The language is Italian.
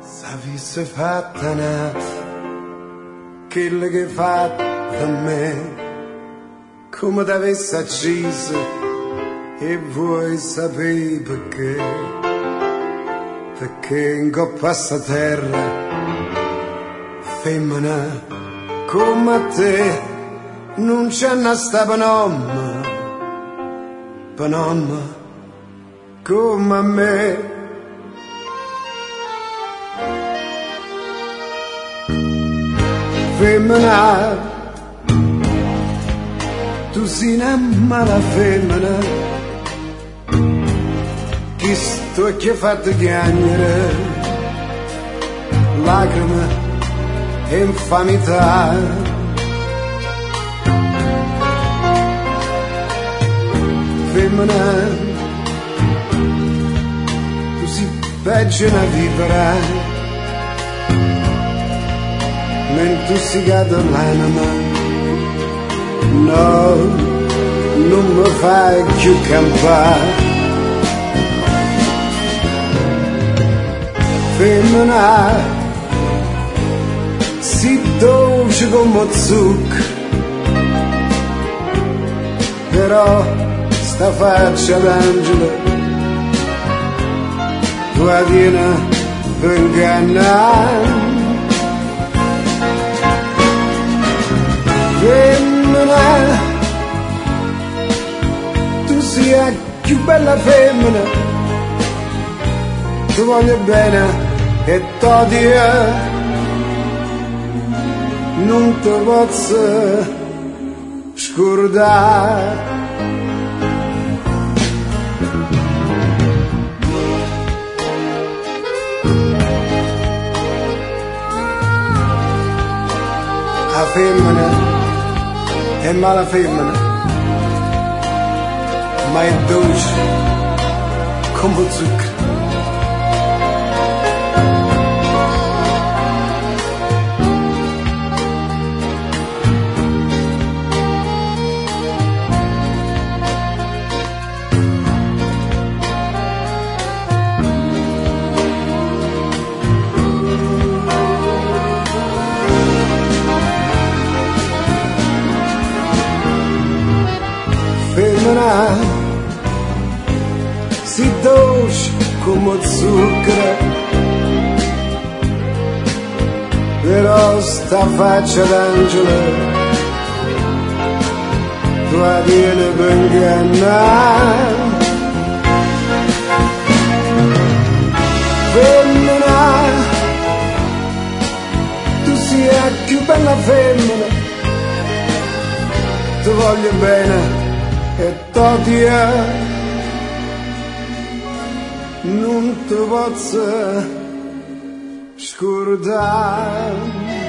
S'avesse fatta na, quella che fatta a me, come t'avesse acceso e vuoi sapere perché? Perché in coppa a sta terra, femmina come a te, non c'è una sta panomma come a me. Femmina, tu sei una mala femmina, chi sto che ha fatto piangere, lacrime e infamità. Femmina, tu sei peggio una vivere, mentre si cade l'anima, no, non mi fai più campare. Femmina, si dolce come zucchero, però sta faccia d'angelo, tua viene per ingannare. Femmina, tu sei la più bella femmina, ti voglio bene e t'odio, non ti posso scordare. La femmina è mala femmina, ma è dolce come zucchero. Femmina, si dolce come zucchero, però sta faccia d'angelo, tua viene per ingannare. Femmina, tu sei la più bella femmina, ti voglio bene e t'odio, non ti posso scordare.